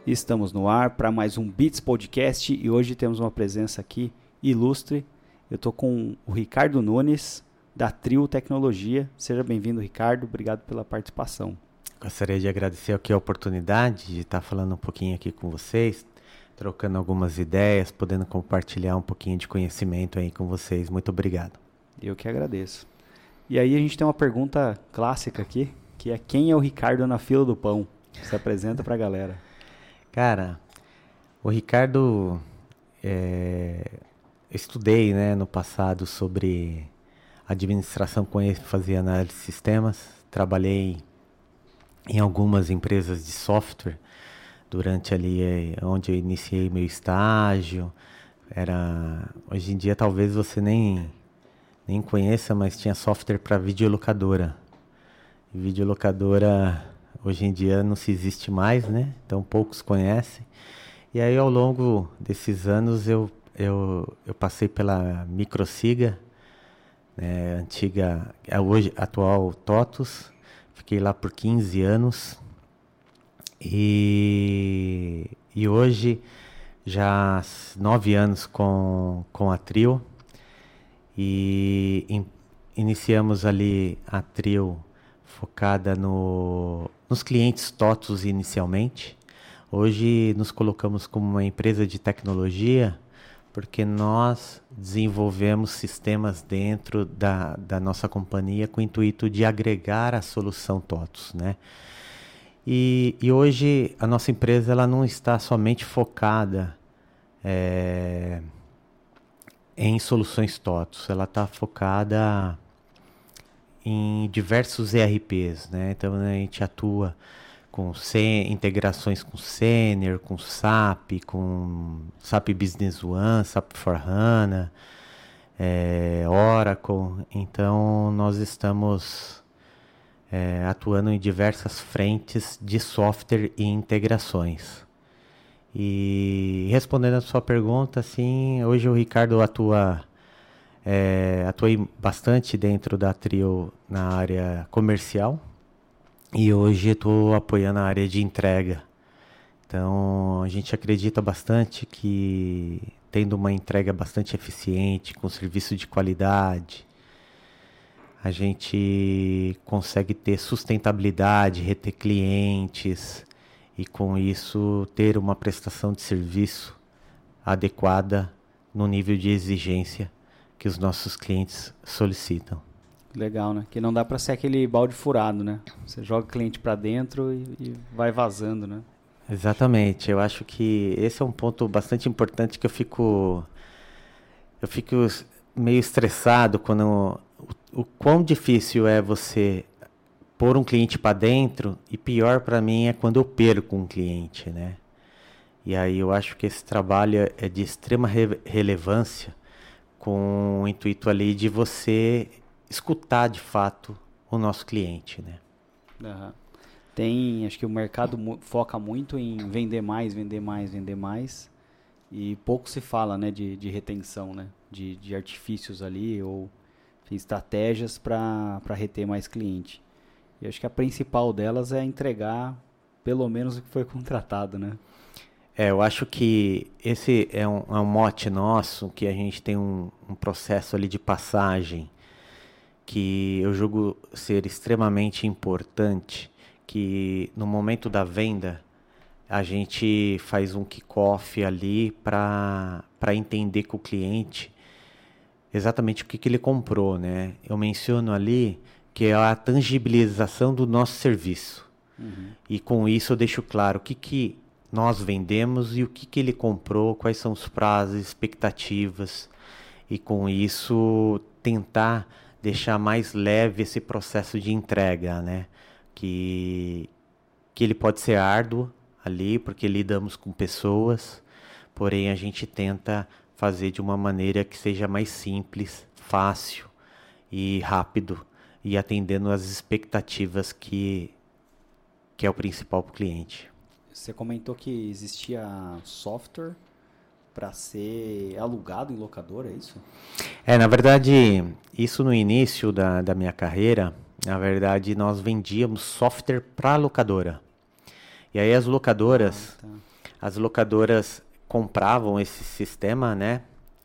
Estamos no ar para mais um Beats Podcast e hoje temos uma presença aqui ilustre. Eu estou com o Ricardo Nunes, da Trio Tecnologia. Seja bem-vindo, Ricardo. Obrigado pela participação. Gostaria de agradecer aqui a oportunidade de estar falando um pouquinho aqui com vocês, trocando algumas ideias, podendo compartilhar um pouquinho de conhecimento aí com vocês. Muito obrigado. Eu que agradeço. E aí a gente tem uma pergunta clássica aqui, que é: quem é o Ricardo na fila do pão? Se apresenta para a galera. Cara, o Ricardo, estudei, no passado sobre administração com ênfase em análise de sistemas, trabalhei em algumas empresas de software durante ali onde eu iniciei meu estágio. Hoje em dia talvez você nem conheça, mas tinha software para videolocadora. E videolocadora hoje em dia não se existe mais, né? Então poucos conhecem. E aí ao longo desses anos eu passei pela Microsiga, antiga, hoje atual TOTUS. Fiquei lá por 15 anos. E hoje já 9 anos com a Trio. E iniciamos ali a Trio focada nos clientes TOTUS inicialmente. Hoje nos colocamos como uma empresa de tecnologia porque nós desenvolvemos sistemas dentro da nossa companhia com o intuito de agregar a solução TOTUS, né? E hoje a nossa empresa ela não está somente focada em soluções TOTUS, ela está focada em diversos ERPs, né? Então a gente atua com integrações com Senior, com SAP Business One, SAP S/4HANA, Oracle. Então nós estamos atuando em diversas frentes de software e integrações. E respondendo a sua pergunta, assim, hoje o Ricardo atuei bastante dentro da Trio na área comercial e hoje estou apoiando a área de entrega. Então a gente acredita bastante que tendo uma entrega bastante eficiente, com serviço de qualidade, a gente consegue ter sustentabilidade, reter clientes e com isso ter uma prestação de serviço adequada no nível de exigência que os nossos clientes solicitam. Legal, né? Que não dá para ser aquele balde furado, né? Você joga o cliente para dentro e vai vazando, né? Exatamente. Eu acho que esse é um ponto bastante importante que eu fico meio estressado quando o quão difícil é você pôr um cliente para dentro, e pior para mim é quando eu perco um cliente, né? E aí eu acho que esse trabalho é de extrema relevância, com o intuito ali de você escutar de fato o nosso cliente, né? Uhum. Acho que o mercado foca muito em vender mais, e pouco se fala, né, de retenção, né? De artifícios ali, ou enfim, estratégias para reter mais cliente. E acho que a principal delas é entregar pelo menos o que foi contratado, né? Eu acho que esse é um mote nosso, que a gente tem um processo ali de passagem que eu julgo ser extremamente importante, que no momento da venda a gente faz um kick-off ali para entender com o cliente exatamente o que ele comprou, né? Eu menciono ali que é a tangibilização do nosso serviço. Uhum. E com isso eu deixo claro o que nós vendemos e o que ele comprou, quais são os prazos, expectativas, e com isso tentar deixar mais leve esse processo de entrega, né? Que ele pode ser árduo ali, porque lidamos com pessoas, porém a gente tenta fazer de uma maneira que seja mais simples, fácil e rápido, e atendendo às expectativas que é o principal para o cliente. Você comentou que existia software para ser alugado em locadora, é isso? Na verdade, isso no início da minha carreira, na verdade, nós vendíamos software para locadora. E aí as locadoras, as locadoras compravam esse sistema, né?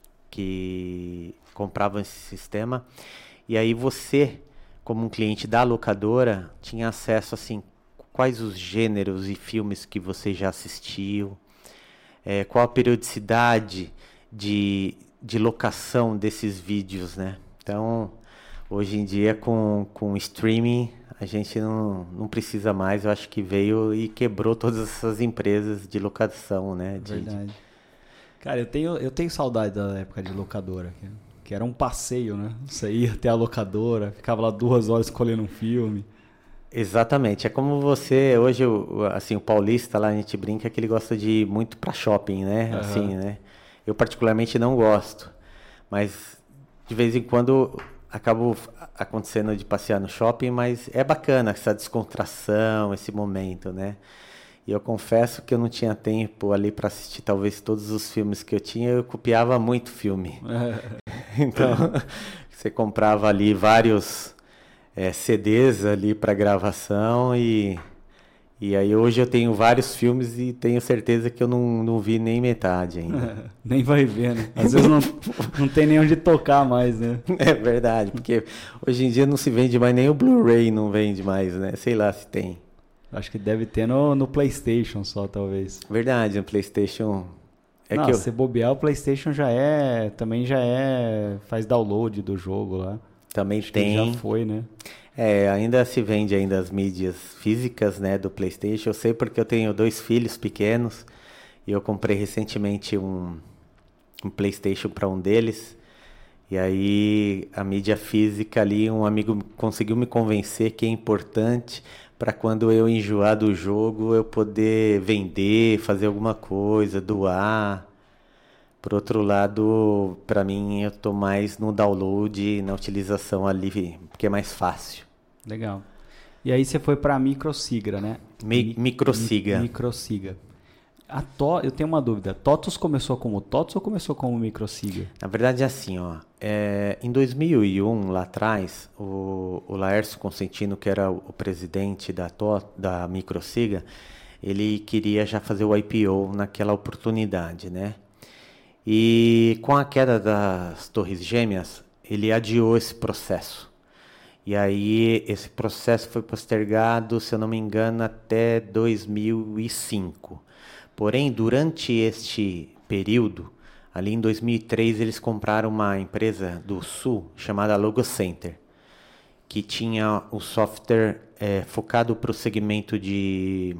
Que compravam esse sistema. E aí você, como um cliente da locadora, tinha acesso, assim, quais os gêneros e filmes que você já assistiu, qual a periodicidade de locação desses vídeos, né? Então, hoje em dia, com streaming, a gente não precisa mais. Eu acho que veio e quebrou todas essas empresas de locação, né? Verdade. Cara, eu tenho saudade da época de locadora, que era um passeio, né? Você ia até a locadora, ficava lá 2 horas escolhendo um filme. Exatamente. É como você, hoje, assim, o paulista lá, a gente brinca que ele gosta de ir muito para shopping, né? Assim, né? Eu particularmente não gosto, mas de vez em quando acabo acontecendo de passear no shopping, mas é bacana essa descontração, esse momento, né? E eu confesso que eu não tinha tempo ali para assistir talvez todos os filmes que eu tinha, eu copiava muito filme. Então, você comprava ali vários CDs ali para gravação e aí hoje eu tenho vários filmes e tenho certeza que eu não vi nem metade ainda. Nem vai ver, né? Às vezes não tem nem onde tocar mais, né? É verdade, porque hoje em dia não se vende mais, nem o Blu-ray não vende mais, né? Sei lá se tem. Acho que deve ter no PlayStation só, talvez. Verdade, no PlayStation... Se bobear, o PlayStation também faz download do jogo lá. Também Acho tem. Que já foi, né? Ainda se vende ainda as mídias físicas, né, do PlayStation. Eu sei porque eu tenho 2 filhos pequenos e eu comprei recentemente um PlayStation para um deles. E aí a mídia física ali, um amigo conseguiu me convencer que é importante para quando eu enjoar do jogo eu poder vender, fazer alguma coisa, doar. Por outro lado, para mim, eu tô mais no download, na utilização ali, porque é mais fácil. Legal. E aí você foi para a Microsiga, né? Microsiga. Microsiga. Eu tenho uma dúvida. TOTUS começou como TOTUS ou começou como Microsiga? Na verdade é assim, ó. Em 2001, lá atrás, o Laércio Consentino, que era o presidente da Microsiga, ele queria já fazer o IPO naquela oportunidade, né? E com a queda das Torres Gêmeas, ele adiou esse processo. E aí esse processo foi postergado, se eu não me engano, até 2005. Porém, durante este período, ali em 2003, eles compraram uma empresa do Sul chamada Logocenter, que tinha o software focado para o segmento de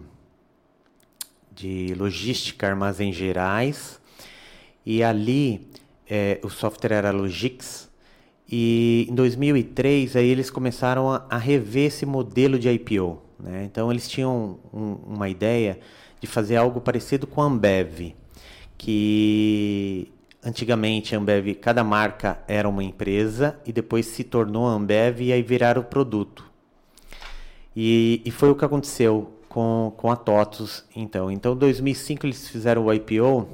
logística, armazéns gerais. E ali o software era Logix. E em 2003 aí eles começaram a rever esse modelo de IPO, né? Então eles tinham uma ideia de fazer algo parecido com a Ambev, que antigamente a Ambev, cada marca era uma empresa e depois se tornou a Ambev e aí viraram o produto. E foi o que aconteceu com a TOTUS. Então, em 2005 eles fizeram o IPO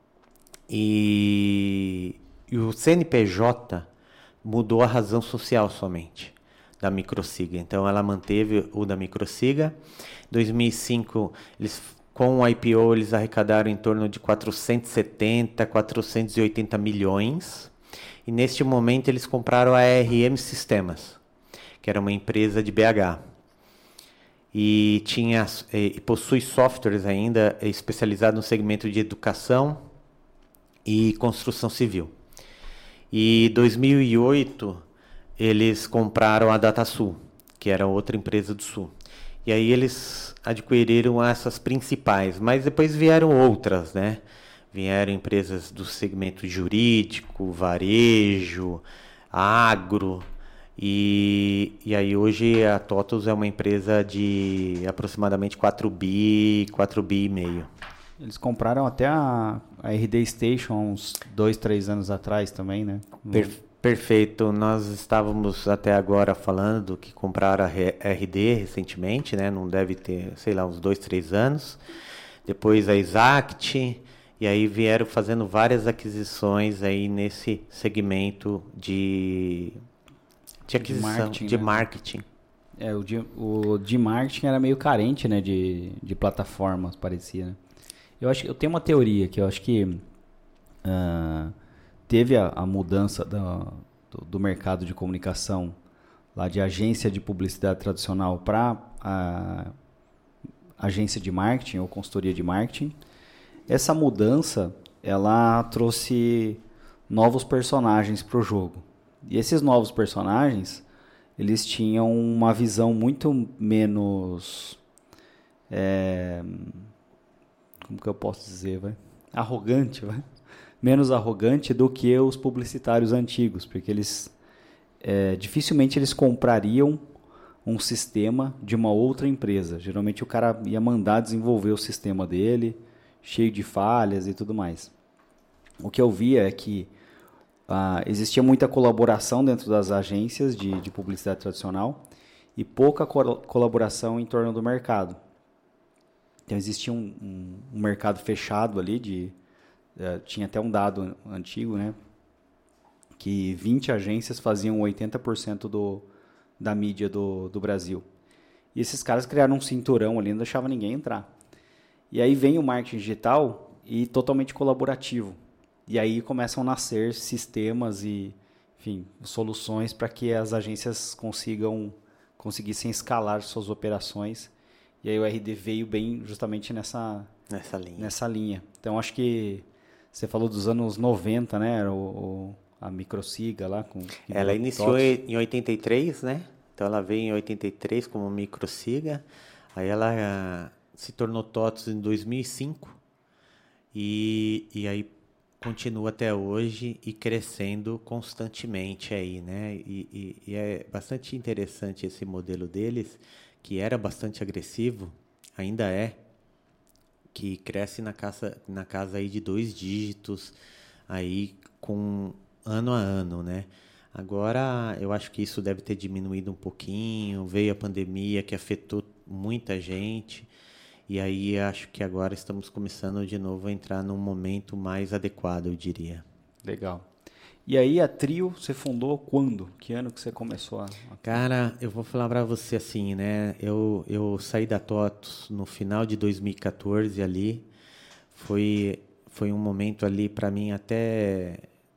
e o CNPJ mudou a razão social somente da Microsiga. Então ela manteve o da Microsiga. Em 2005, com o IPO, eles arrecadaram em torno de 470, 480 milhões. E neste momento eles compraram a RM Sistemas, que era uma empresa de BH. E possui softwares ainda especializados no segmento de educação e construção civil. E em 2008 eles compraram a DataSul, que era outra empresa do Sul. E aí eles adquiriram essas principais, mas depois vieram outras, né? Vieram empresas do segmento jurídico, varejo, agro. E aí hoje a TOTUS é uma empresa de aproximadamente 4 bi e meio. Eles compraram até a RD Station uns 2, 3 anos atrás também, né? Perfeito. Nós estávamos até agora falando que compraram a RD recentemente, né? Não deve ter, sei lá, uns 2, 3 anos. Depois a Exact, e aí vieram fazendo várias aquisições aí nesse segmento de aquisição, de marketing. O de marketing era meio carente, né? De plataformas, parecia, né? Eu tenho uma teoria que eu acho que teve a mudança do mercado de comunicação lá de agência de publicidade tradicional para agência de marketing ou consultoria de marketing. Essa mudança, ela trouxe novos personagens para o jogo. E esses novos personagens, eles tinham uma visão muito menos... como que eu posso dizer? Arrogante, menos arrogante do que os publicitários antigos, porque dificilmente eles comprariam um sistema de uma outra empresa. Geralmente o cara ia mandar desenvolver o sistema dele, cheio de falhas e tudo mais. O que eu via é que existia muita colaboração dentro das agências de publicidade tradicional e pouca colaboração em torno do mercado. Então existia um mercado fechado ali, tinha até um dado antigo, né, que 20 agências faziam 80% da mídia do Brasil. E esses caras criaram um cinturão ali, não deixava ninguém entrar. E aí vem o marketing digital e totalmente colaborativo. E aí começam a nascer sistemas e, enfim, soluções para que as agências conseguissem escalar suas operações. E aí o RD veio bem justamente nessa linha. Então acho que você falou dos anos 90, né? A Microsiga lá. Ela iniciou em 83, né? Então ela veio em 83 como Microsiga. Aí ela se tornou TOTVS em 2005. E aí continua até hoje e crescendo constantemente aí, né? E é bastante interessante esse modelo deles, que era bastante agressivo, ainda é, que cresce na casa aí de 2 dígitos, aí com ano a ano, né? Agora, eu acho que isso deve ter diminuído um pouquinho, veio a pandemia que afetou muita gente, e aí acho que agora estamos começando de novo a entrar num momento mais adequado, eu diria. Legal. E aí a Trio você fundou quando? Que ano que você começou Cara, eu vou falar para você assim, né? Eu saí da TOTVS no final de 2014 ali. Foi um momento ali para mim até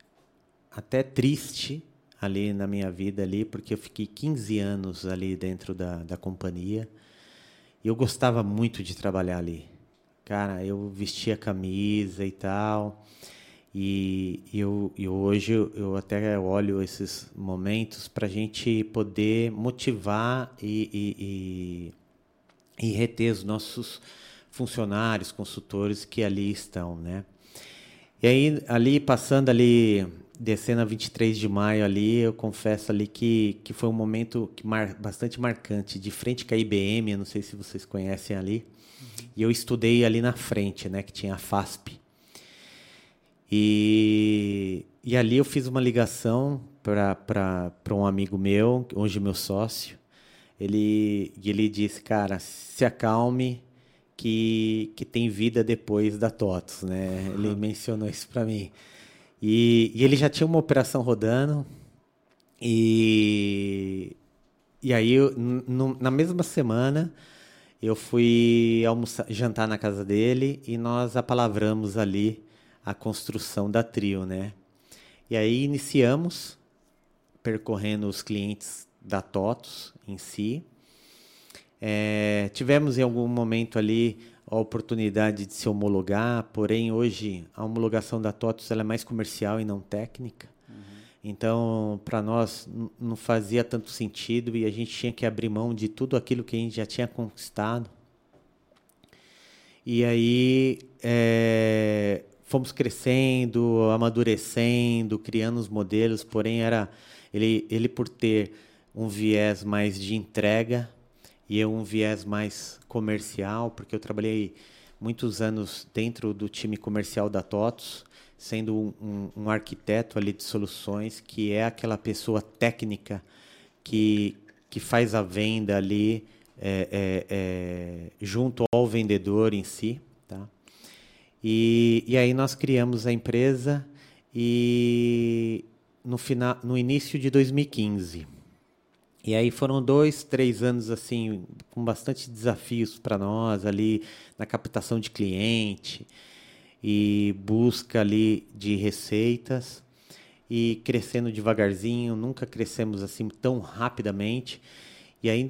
triste ali na minha vida ali, porque eu fiquei 15 anos ali dentro da companhia. E eu gostava muito de trabalhar ali. Cara, eu vestia camisa e tal. E hoje eu até olho esses momentos para a gente poder motivar e reter os nossos funcionários, consultores que ali estão, né? E aí, ali, passando ali, descendo a 23 de maio ali, eu confesso ali que foi um momento bastante marcante, de frente com a IBM, eu não sei se vocês conhecem ali, e eu estudei ali na frente, né, que tinha a FASP. E ali eu fiz uma ligação para um amigo meu, hoje meu sócio. Ele disse, cara, se acalme que tem vida depois da TOTVS, né? Ele mencionou isso para mim. E ele já tinha uma operação rodando. E aí, na mesma semana, eu fui jantar na casa dele e nós apalavramos ali a construção da Trio, né? E aí iniciamos percorrendo os clientes da TOTVS em si. Tivemos em algum momento ali a oportunidade de se homologar, porém hoje a homologação da TOTVS ela é mais comercial e não técnica. Então, para nós não fazia tanto sentido e a gente tinha que abrir mão de tudo aquilo que a gente já tinha conquistado. E aí fomos crescendo, amadurecendo, criando os modelos, porém ele por ter um viés mais de entrega e eu um viés mais comercial, porque eu trabalhei muitos anos dentro do time comercial da TOTVS, sendo um arquiteto ali de soluções, que é aquela pessoa técnica que faz a venda ali junto ao vendedor em si, tá? E aí nós criamos a empresa e no início de 2015 E aí foram 2, 3 anos assim com bastante desafios para nós ali na captação de cliente e busca ali de receitas e crescendo devagarzinho, nunca crescemos assim tão rapidamente. E aí em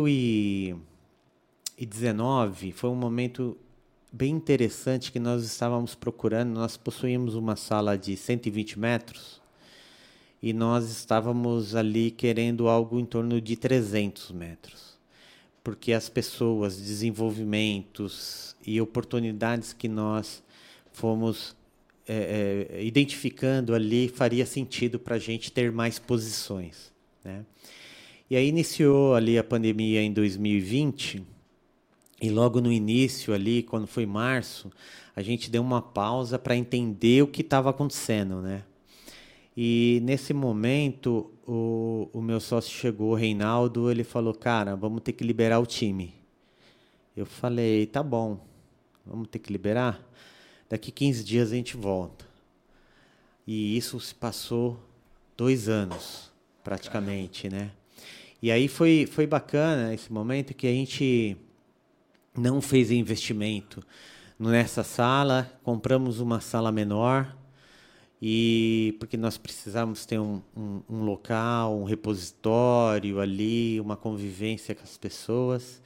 2019 foi um momento bem interessante que nós estávamos procurando, nós possuímos uma sala de 120 metros e nós estávamos ali querendo algo em torno de 300 metros. Porque as pessoas, desenvolvimentos e oportunidades que nós fomos identificando ali, faria sentido para a gente ter mais posições, né? E aí iniciou ali a pandemia em 2020, e logo no início ali, quando foi março, a gente deu uma pausa para entender o que estava acontecendo, né? E nesse momento, o meu sócio chegou, o Reinaldo, ele falou, cara, vamos ter que liberar o time. Eu falei, tá bom, vamos ter que liberar? Daqui 15 dias a gente volta. E isso se passou 2 anos, praticamente, né? E aí foi bacana esse momento que a gente não fez investimento nessa sala, compramos uma sala menor, e porque nós precisávamos ter um local, um repositório ali, uma convivência com as pessoas.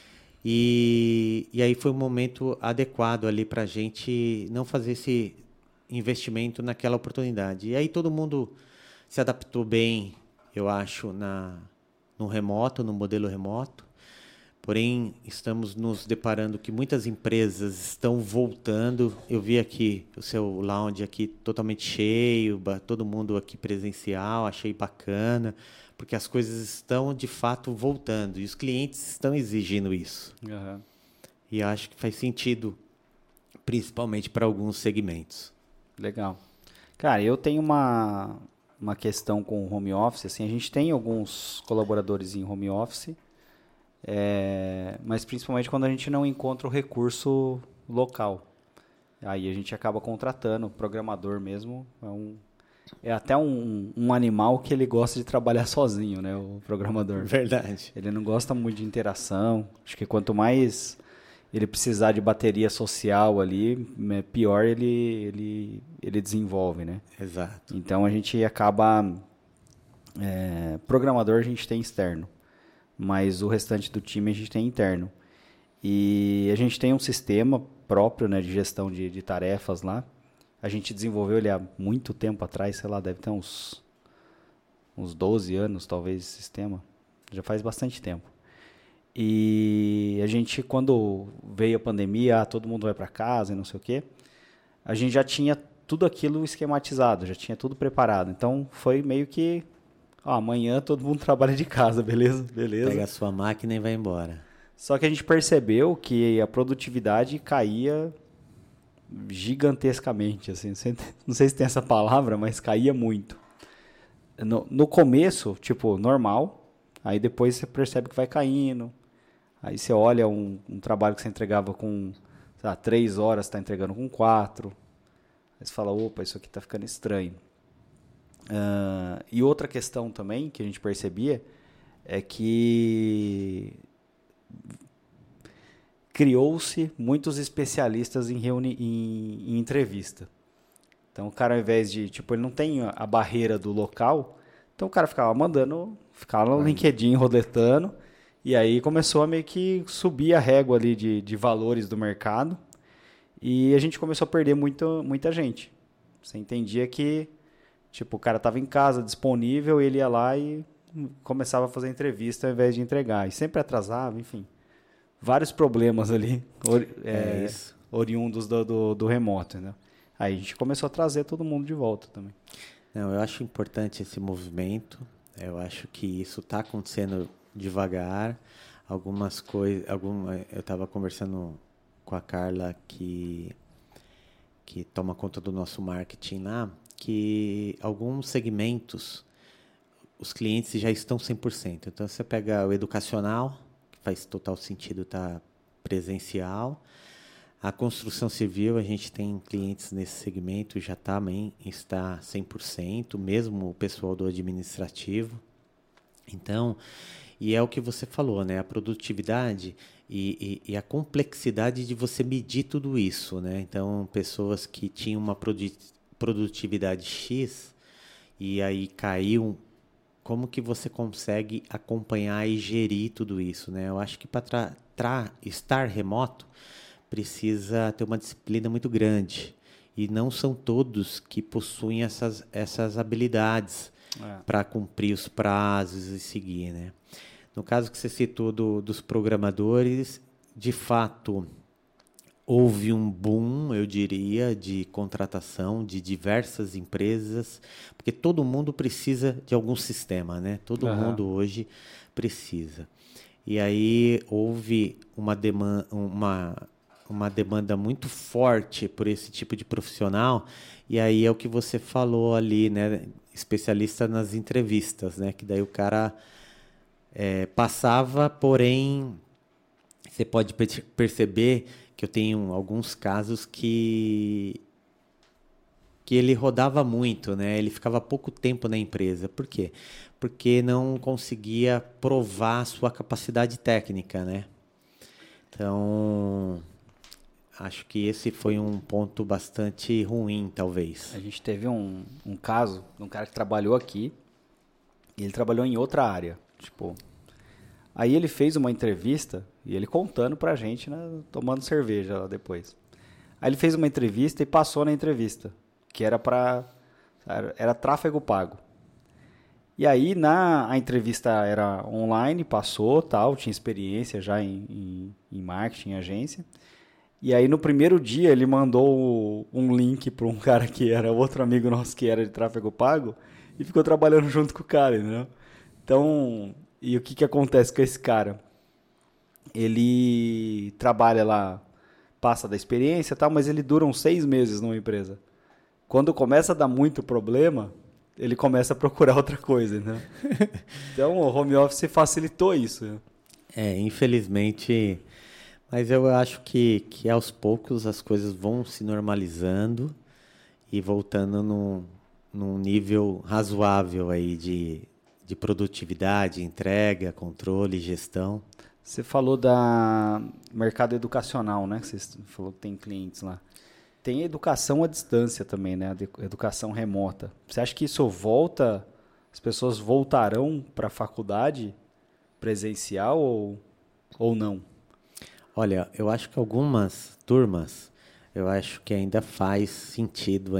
E aí foi um momento adequado ali para a gente não fazer esse investimento naquela oportunidade. E aí todo mundo se adaptou bem, eu acho, no remoto, no modelo remoto. Porém, estamos nos deparando que muitas empresas estão voltando. Eu vi aqui o seu lounge aqui totalmente cheio, todo mundo aqui presencial, achei bacana, porque as coisas estão, de fato, voltando. E os clientes estão exigindo isso. Uhum. E acho que faz sentido, principalmente para alguns segmentos. Legal. Cara, eu tenho uma questão com o home office. Assim, a gente tem alguns colaboradores em home office, mas principalmente quando a gente não encontra o recurso local. Aí a gente acaba contratando o programador mesmo. É até um animal que ele gosta de trabalhar sozinho, né? O programador. Verdade. Ele não gosta muito de interação. Acho que quanto mais ele precisar de bateria social ali, pior ele desenvolve, né? Exato. Então a gente acaba... programador a gente tem externo, mas o restante do time a gente tem interno. E a gente tem um sistema próprio, né, de gestão de tarefas lá. A gente desenvolveu ele há muito tempo atrás, sei lá, deve ter uns 12 anos, talvez, esse sistema. Já faz bastante tempo. E a gente, quando veio a pandemia, todo mundo vai para casa e não sei o quê, a gente já tinha tudo aquilo esquematizado, já tinha tudo preparado. Então, foi meio que, amanhã todo mundo trabalha de casa, beleza? Beleza. Pega a sua máquina e vai embora. Só que a gente percebeu que a produtividade caía gigantescamente, assim, não sei se tem essa palavra, mas caía muito. No começo, tipo, normal, aí depois você percebe que vai caindo, aí você olha um trabalho que você entregava com, sei lá, 3 horas, está entregando com 4, aí você fala, opa, isso aqui está ficando estranho. E outra questão também que a gente percebia é que criou-se muitos especialistas em entrevista. Então, o cara, ao invés de... Tipo, ele não tem a barreira do local, então o cara ficava no LinkedIn, roletando, e aí começou a meio que subir a régua ali de valores do mercado, e a gente começou a perder muita gente. Você entendia que, tipo, o cara estava em casa, disponível, ele ia lá e começava a fazer entrevista ao invés de entregar. E sempre atrasava, enfim. Vários problemas ali, oriundos do remoto, né? Aí a gente começou a trazer todo mundo de volta também. Não, eu acho importante esse movimento. Eu acho que isso está acontecendo devagar. Algumas coisas... eu estava conversando com a Carla, que toma conta do nosso marketing lá, que alguns segmentos, os clientes já estão 100%. Então, você pega o educacional, que faz total sentido estar presencial. A construção civil, a gente tem clientes nesse segmento, já também está 100%, mesmo o pessoal do administrativo. Então, e é o que você falou, né? A produtividade e a complexidade de você medir tudo isso, né? Então, pessoas que tinham uma produtividade X e aí caiu, como que você consegue acompanhar e gerir tudo isso, né? Eu acho que para estar remoto precisa ter uma disciplina muito grande e não são todos que possuem essas habilidades para cumprir os prazos e seguir, né? No caso que você citou dos programadores, de fato, houve um boom, eu diria, de contratação de diversas empresas, porque todo mundo precisa de algum sistema, né? Todo mundo hoje precisa. E aí houve uma demanda muito forte por esse tipo de profissional, e aí é o que você falou ali, né? Especialista nas entrevistas, né? Que daí o cara passava, porém, você pode perceber que eu tenho alguns casos que ele rodava muito, né? Ele ficava pouco tempo na empresa. Por quê? Porque não conseguia provar a sua capacidade técnica, né? Então, acho que esse foi um ponto bastante ruim, talvez. A gente teve um caso de um cara que trabalhou aqui e ele trabalhou em outra área. Tipo, aí ele fez uma entrevista e ele contando pra gente, né, tomando cerveja lá depois. Aí ele fez uma entrevista e passou na entrevista, que era tráfego pago. E aí a entrevista era online, passou, tal, tinha experiência já em marketing, em agência. E aí no primeiro dia ele mandou um link para um cara que era outro amigo nosso que era de tráfego pago e ficou trabalhando junto com o cara, entendeu? Então, e o que acontece com esse cara? Ele trabalha lá, passa da experiência e tal, mas ele dura uns 6 meses numa empresa. Quando começa a dar muito problema, ele começa a procurar outra coisa, né? Então o home office facilitou isso. Né? Infelizmente, mas eu acho que aos poucos as coisas vão se normalizando e voltando num nível razoável aí de produtividade, entrega, controle, gestão. Você falou mercado educacional, né? Você falou que tem clientes lá. Tem educação à distância também, né? Educação remota. Você acha que isso volta, as pessoas voltarão para a faculdade presencial ou não? Olha, eu acho que algumas turmas, eu acho que ainda faz sentido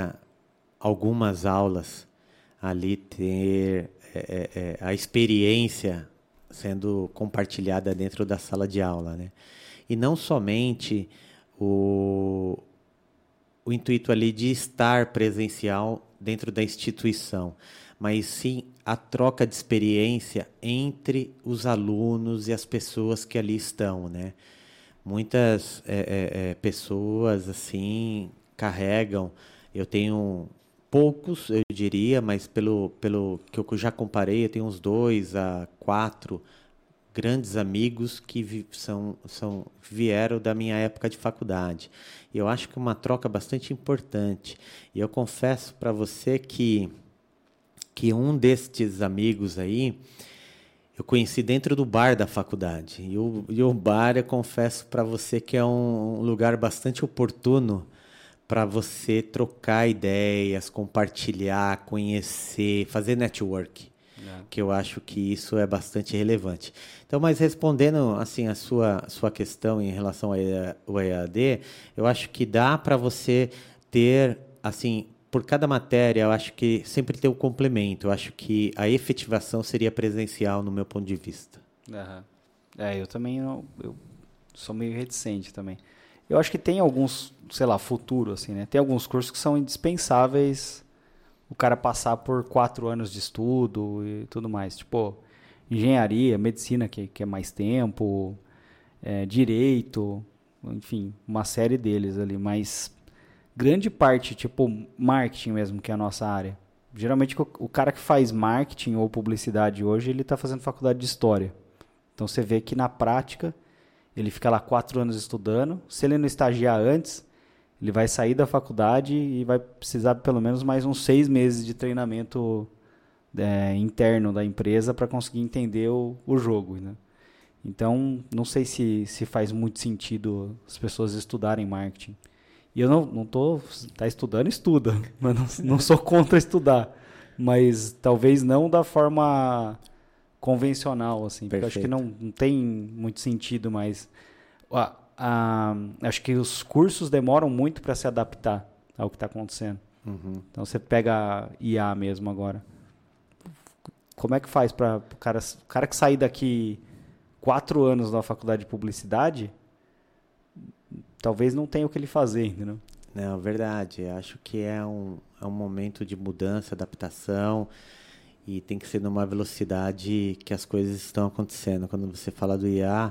algumas aulas ali ter a experiência sendo compartilhada dentro da sala de aula, né? E não somente o intuito ali de estar presencial dentro da instituição, mas sim a troca de experiência entre os alunos e as pessoas que ali estão, né? Muitas pessoas assim carregam, eu tenho poucos, eu diria, mas pelo que eu já comparei, eu tenho uns 2 a 4 grandes amigos que vieram da minha época de faculdade. E eu acho que é uma troca bastante importante. E eu confesso para você que um destes amigos aí, eu conheci dentro do bar da faculdade. E o bar, eu confesso para você que é um lugar bastante oportuno para você trocar ideias, compartilhar, conhecer, fazer network. Que eu acho que isso é bastante relevante. Então, mas respondendo assim a sua questão em relação ao EAD, eu acho que dá para você ter, assim, por cada matéria, eu acho que sempre tem um complemento. Eu acho que a efetivação seria presencial no meu ponto de vista. Uhum. Eu também eu sou meio reticente também. Eu acho que tem alguns, sei lá, futuro, assim, né? Tem alguns cursos que são indispensáveis o cara passar por 4 anos de estudo e tudo mais. Tipo, engenharia, medicina, que é mais tempo, direito, enfim, uma série deles ali. Mas grande parte, tipo, marketing mesmo, que é a nossa área. Geralmente o cara que faz marketing ou publicidade hoje, ele está fazendo faculdade de história. Então você vê que na prática ele fica lá 4 anos estudando. Se ele não estagiar antes, ele vai sair da faculdade e vai precisar pelo menos mais uns 6 meses de treinamento interno da empresa para conseguir entender o jogo, né? Então, não sei se faz muito sentido as pessoas estudarem marketing. E eu não tô... Tá estudando, estuda. Mas não sou contra estudar. Mas talvez não da forma convencional, assim. Porque eu acho que não tem muito sentido, mas... acho que os cursos demoram muito para se adaptar ao que está acontecendo. Uhum. Então, você pega IA mesmo agora. Como é que faz para o cara que sair daqui 4 anos na faculdade de publicidade, talvez não tenha o que ele fazer, entendeu? Não, verdade. Acho que é um momento de mudança, adaptação, e tem que ser numa velocidade que as coisas estão acontecendo. Quando você fala do IA,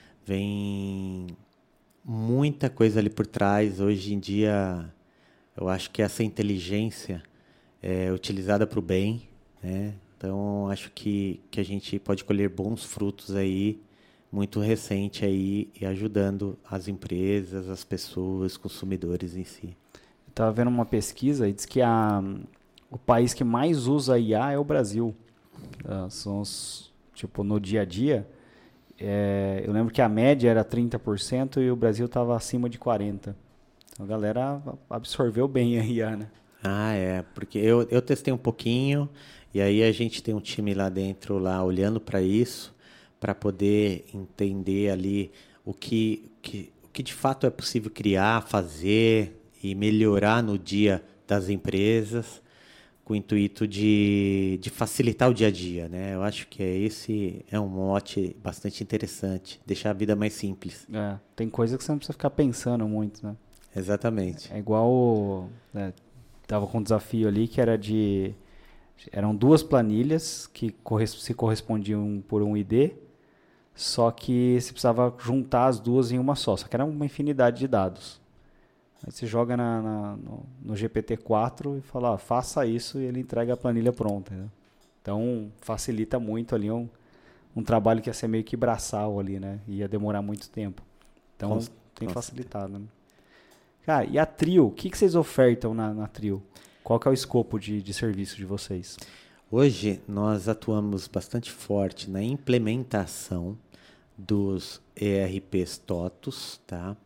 vem muita coisa ali por trás. Hoje em dia, eu acho que essa inteligência é utilizada para o bem, né? Então, acho que a gente pode colher bons frutos aí, muito recente aí, e ajudando as empresas, as pessoas, os consumidores em si. Eu estava vendo uma pesquisa e diz que o país que mais usa IA é o Brasil. São tipo, no dia a dia, eu lembro que a média era 30% e o Brasil estava acima de 40%. Então, a galera absorveu bem a IA, né? Porque eu testei um pouquinho, e aí a gente tem um time lá dentro, lá olhando para isso, para poder entender ali o que de fato é possível criar, fazer e melhorar no dia das empresas, com o intuito de facilitar o dia a dia, né? Eu acho que esse é um mote bastante interessante, deixar a vida mais simples. Tem coisa que você não precisa ficar pensando muito, né? Exatamente. É igual... tava com um desafio ali que eram 2 planilhas que se correspondiam por um ID, só que você precisava juntar as 2 em uma só que era uma infinidade de dados. Aí você joga no GPT-4 e fala, faça isso, e ele entrega a planilha pronta, né? Então, facilita muito ali um trabalho que ia ser meio que braçal ali, né? Ia demorar muito tempo. Então, tem facilitado, né? Cara, e a Trio? O que vocês ofertam na Trio? Qual que é o escopo de serviço de vocês? Hoje, nós atuamos bastante forte na implementação dos ERPs TOTUS, tá?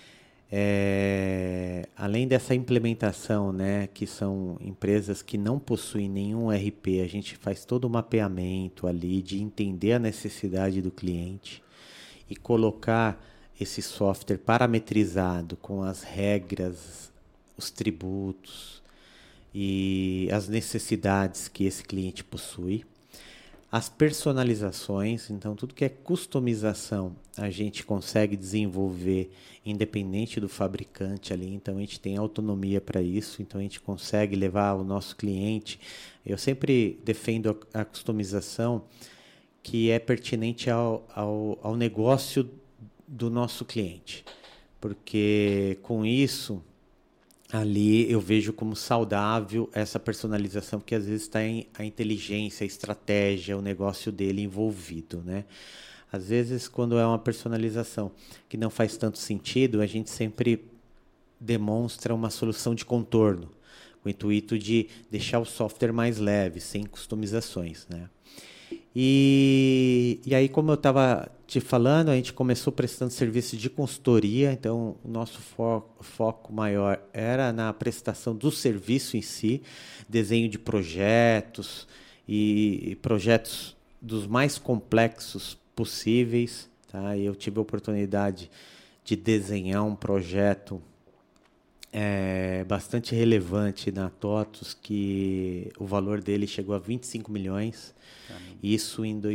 Além dessa implementação, né, que são empresas que não possuem nenhum ERP, a gente faz todo o mapeamento ali de entender a necessidade do cliente e colocar esse software parametrizado com as regras, os tributos e as necessidades que esse cliente possui. As personalizações, então tudo que é customização a gente consegue desenvolver independente do fabricante ali, então a gente tem autonomia para isso, então a gente consegue levar o nosso cliente. Eu sempre defendo a customização que é pertinente ao negócio do nosso cliente, porque com isso ali eu vejo como saudável essa personalização, porque às vezes está a inteligência, a estratégia, o negócio dele envolvido, né? Às vezes, quando é uma personalização que não faz tanto sentido, a gente sempre demonstra uma solução de contorno, com o intuito de deixar o software mais leve, sem customizações, né? E aí, como eu estava te falando, a gente começou prestando serviço de consultoria, então o nosso foco maior era na prestação do serviço em si, desenho de projetos e projetos dos mais complexos possíveis, tá? Eu tive a oportunidade de desenhar um projeto bastante relevante na TOTUS, que o valor dele chegou a 25 milhões. Isso em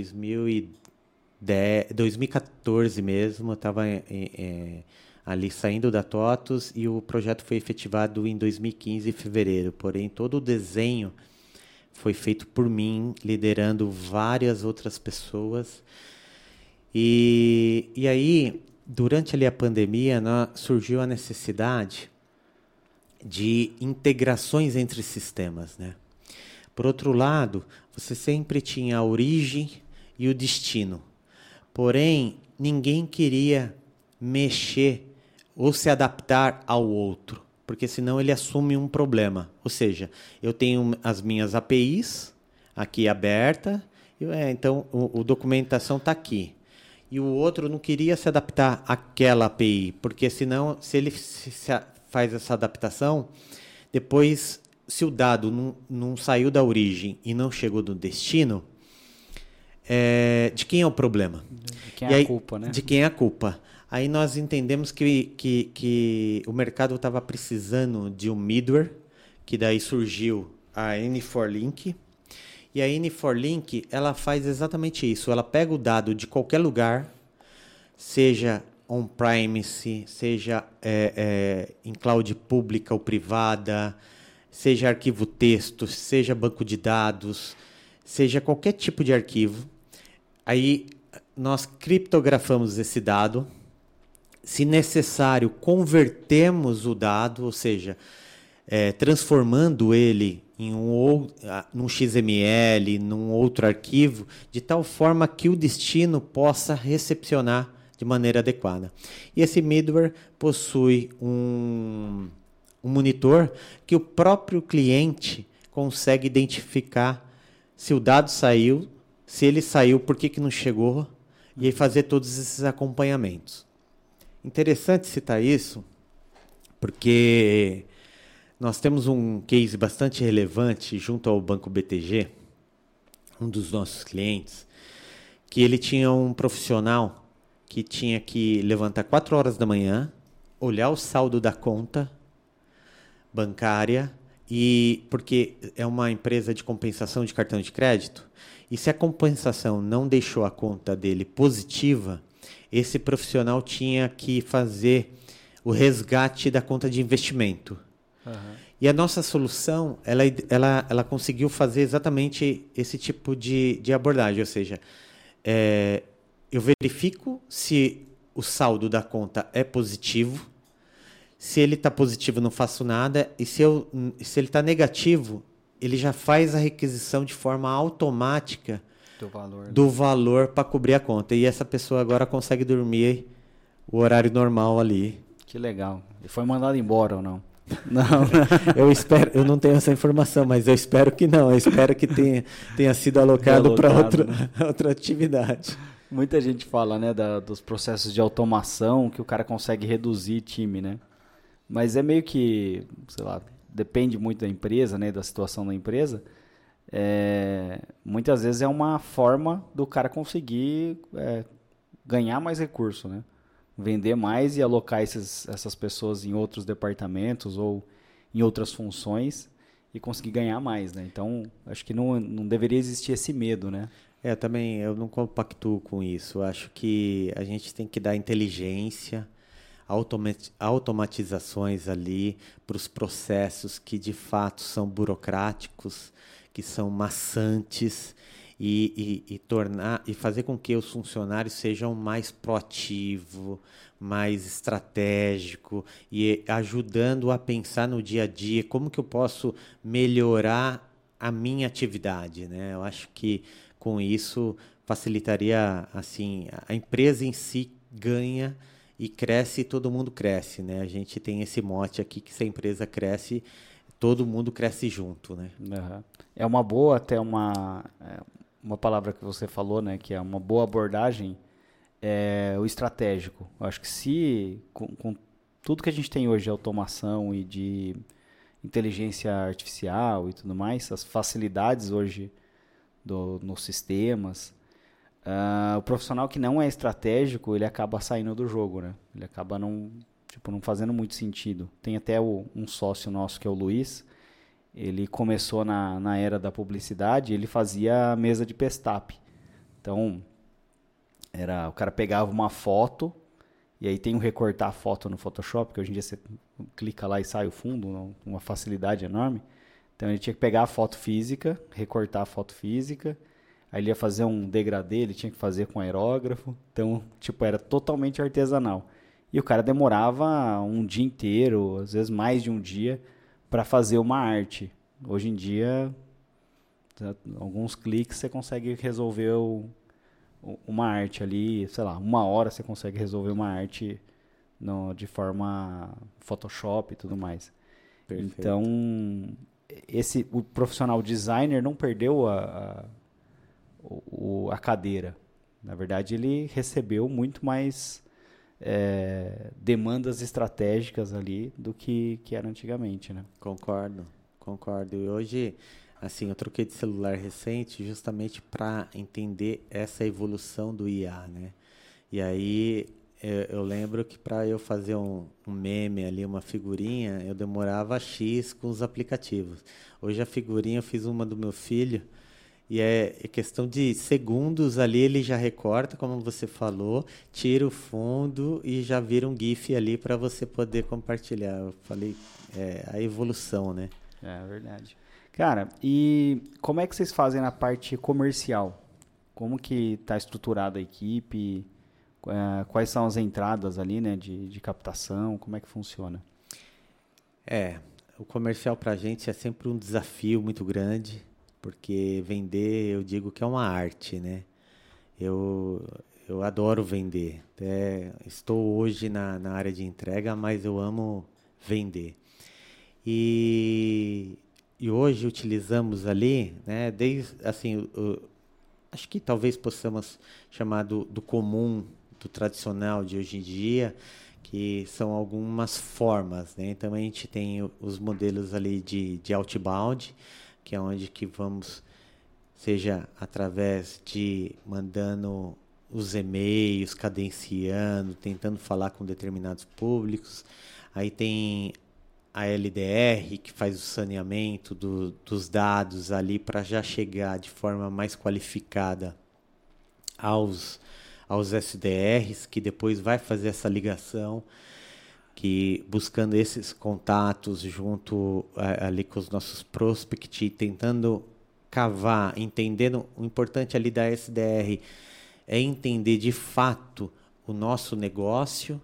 2014 mesmo, eu estava ali saindo da TOTUS e o projeto foi efetivado em 2015, em fevereiro. Porém, todo o desenho foi feito por mim, liderando várias outras pessoas. E aí, durante ali a pandemia, surgiu a necessidade de integrações entre sistemas, né? Por outro lado, você sempre tinha a origem e o destino. Porém, ninguém queria mexer ou se adaptar ao outro, porque senão ele assume um problema. Ou seja, eu tenho as minhas APIs, aqui aberta, então a documentação está aqui. E o outro não queria se adaptar àquela API, porque senão, se ele faz essa adaptação, depois, se o dado não saiu da origem e não chegou no destino, de quem é o problema? De quem é a culpa, né? De quem é a culpa. Aí nós entendemos que o mercado estava precisando de um middleware, que daí surgiu a N4Link. E a N4Link, ela faz exatamente isso. Ela pega o dado de qualquer lugar, seja on-premise, seja em cloud pública ou privada, seja arquivo texto, seja banco de dados, seja qualquer tipo de arquivo. Aí nós criptografamos esse dado. Se necessário, convertemos o dado, ou seja, transformando ele em num XML, num outro arquivo, de tal forma que o destino possa recepcionar de maneira adequada. E esse middleware possui um monitor que o próprio cliente consegue identificar se o dado saiu, se ele saiu, por que não chegou, e aí fazer todos esses acompanhamentos. Interessante citar isso, porque nós temos um case bastante relevante junto ao Banco BTG, um dos nossos clientes, que ele tinha um profissional que tinha que levantar 4 horas da manhã, olhar o saldo da conta bancária, porque é uma empresa de compensação de cartão de crédito, e se a compensação não deixou a conta dele positiva, esse profissional tinha que fazer o resgate da conta de investimento. Uhum. E a nossa solução, ela conseguiu fazer exatamente esse tipo de abordagem. Ou seja, eu verifico se o saldo da conta é positivo. Se ele está positivo, não faço nada. E se ele está negativo, ele já faz a requisição de forma automática do valor para cobrir a conta. E essa pessoa agora consegue dormir o horário normal ali. Que legal. E foi mandado embora ou não? Não, eu não tenho essa informação, mas eu espero que não. Eu espero que tenha sido alocado para outra atividade. Muita gente fala, né, dos processos de automação que o cara consegue reduzir time, né? Mas é meio que, sei lá, depende muito da empresa, né, da situação da empresa. Muitas vezes é uma forma do cara conseguir ganhar mais recurso, né? Vender mais e alocar essas pessoas em outros departamentos ou em outras funções e conseguir ganhar mais, né? Então, acho que não deveria existir esse medo, né? Também eu não compactuo com isso. Eu acho que a gente tem que dar inteligência, automatizações ali para os processos que de fato são burocráticos, que são maçantes, e fazer com que os funcionários sejam mais proativos, mais estratégicos e ajudando a pensar no dia a dia como que eu posso melhorar a minha atividade, né? Eu acho que com isso facilitaria, assim, a empresa em si ganha e cresce e todo mundo cresce, né? A gente tem esse mote aqui que se a empresa cresce, todo mundo cresce junto, né? Uhum. É uma boa, até uma palavra que você falou, né? Que é uma boa abordagem, o estratégico. Eu acho que se, com tudo que a gente tem hoje de automação e de inteligência artificial e tudo mais, as facilidades hoje nos sistemas, o profissional que não é estratégico, ele acaba saindo do jogo, né? Ele acaba não fazendo muito sentido. Tem até um sócio nosso, que é o Luiz. Ele começou na era da publicidade, ele fazia mesa de pestap. Então, o cara pegava uma foto, e aí tem o recortar a foto no Photoshop, que hoje em dia você clica lá e sai o fundo, uma facilidade enorme. Então, ele tinha que pegar a foto física, recortar a foto física, aí ele ia fazer um degradê, ele tinha que fazer com aerógrafo. Então, era totalmente artesanal. E o cara demorava um dia inteiro, às vezes mais de um dia, para fazer uma arte. Hoje em dia, alguns cliques você consegue resolver uma arte ali, sei lá, 1 hora você consegue resolver uma arte de forma Photoshop e tudo mais. Perfeito. Então, o profissional designer não perdeu a cadeira. Na verdade, ele recebeu muito mais demandas estratégicas ali do que era antigamente, né? Concordo. E hoje, assim, eu troquei de celular recente justamente para entender essa evolução do IA, né? E aí eu lembro que para eu fazer um meme ali, uma figurinha, eu demorava X com os aplicativos. Hoje a figurinha eu fiz uma do meu filho e é questão de segundos ali, ele já recorta, como você falou, tira o fundo e já vira um GIF ali para você poder compartilhar. Eu falei, a evolução, né? É verdade. Cara, e como é que vocês fazem na parte comercial? Como que está estruturada a equipe? Quais são as entradas ali, né, de captação? Como é que funciona? O comercial para a gente é sempre um desafio muito grande, porque vender, eu digo que é uma arte, né? Eu adoro vender. Estou hoje na área de entrega, mas eu amo vender. E hoje utilizamos ali, né, desde, assim, acho que talvez possamos chamar do comum, do tradicional de hoje em dia, que são algumas formas, né? Então a gente tem os modelos ali de outbound, que é onde que vamos, seja através de mandando os e-mails, cadenciando, tentando falar com determinados públicos. Aí tem a LDR, que faz o saneamento dos dados ali para já chegar de forma mais qualificada aos SDRs, que depois vai fazer essa ligação, que buscando esses contatos junto ali com os nossos prospects, tentando cavar, entendendo, o importante ali da SDR é entender de fato o nosso negócio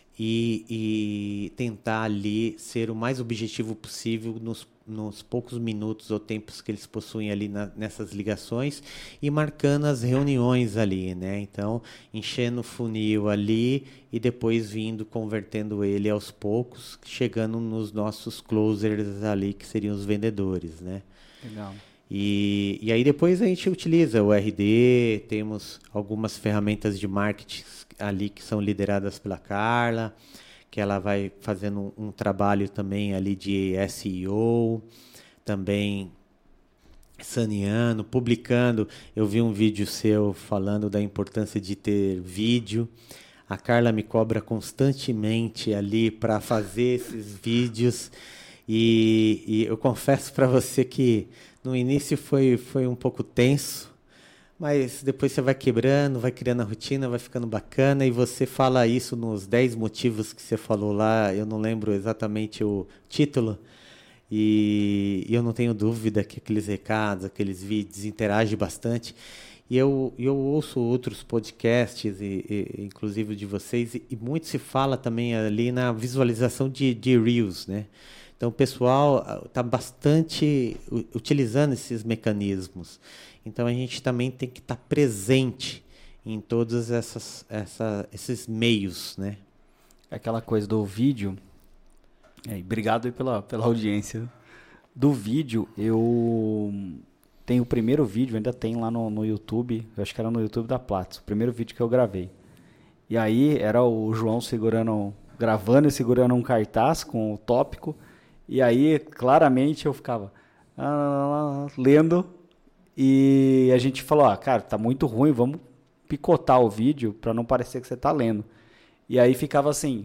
e tentar ali ser o mais objetivo possível nos poucos minutos ou tempos que eles possuem ali nessas ligações e marcando as reuniões ali, né? Então, enchendo o funil ali e depois vindo, convertendo ele aos poucos, chegando nos nossos closers ali, que seriam os vendedores, né? Legal. E aí depois a gente utiliza o RD, temos algumas ferramentas de marketing ali que são lideradas pela Carla, que ela vai fazendo um trabalho também ali de SEO, também saneando, publicando. Eu vi um vídeo seu falando da importância de ter vídeo. A Carla me cobra constantemente ali para fazer esses vídeos e eu confesso para você que no início foi um pouco tenso, mas depois você vai quebrando, vai criando a rotina, vai ficando bacana, e você fala isso nos 10 motivos que você falou lá, eu não lembro exatamente o título, e eu não tenho dúvida que aqueles recados, aqueles vídeos interagem bastante. E eu ouço outros podcasts, inclusive de vocês, e muito se fala também ali na visualização de Reels, né? Então, o pessoal está bastante utilizando esses mecanismos. Então, a gente também tem que estar presente em todos esses meios, né? Aquela coisa do vídeo. Obrigado aí pela audiência. Do vídeo, eu tenho o primeiro vídeo, ainda tem lá no YouTube. Eu acho que era no YouTube da Platts, o primeiro vídeo que eu gravei. E aí, era o João gravando e segurando um cartaz com o tópico. E aí, claramente, eu ficava lendo e a gente falou, cara, tá muito ruim, vamos picotar o vídeo para não parecer que você tá lendo. E aí ficava assim,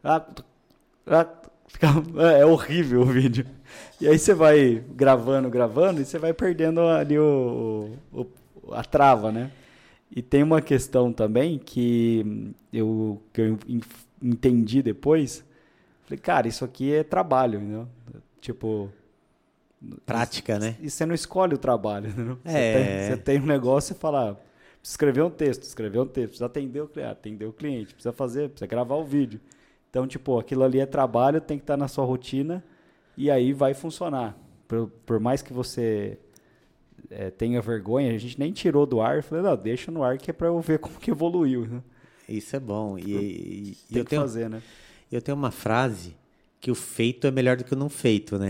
é horrível o vídeo. E aí você vai gravando e você vai perdendo ali a trava, né? E tem uma questão também que eu entendi depois. Falei, cara, isso aqui é trabalho, entendeu? Tipo... Prática, né? E você não escolhe o trabalho, entendeu? Você tem um negócio e fala, precisa escrever um texto, precisa atender o cliente, precisa gravar o vídeo. Então, tipo, aquilo ali é trabalho, tem que estar na sua rotina e aí vai funcionar. Por mais que você tenha vergonha, a gente nem tirou do ar, eu falei, não, deixa no ar que é pra eu ver como que evoluiu, né? Isso é bom. Tem que fazer, né? Eu tenho uma frase que o feito é melhor do que o não feito, né?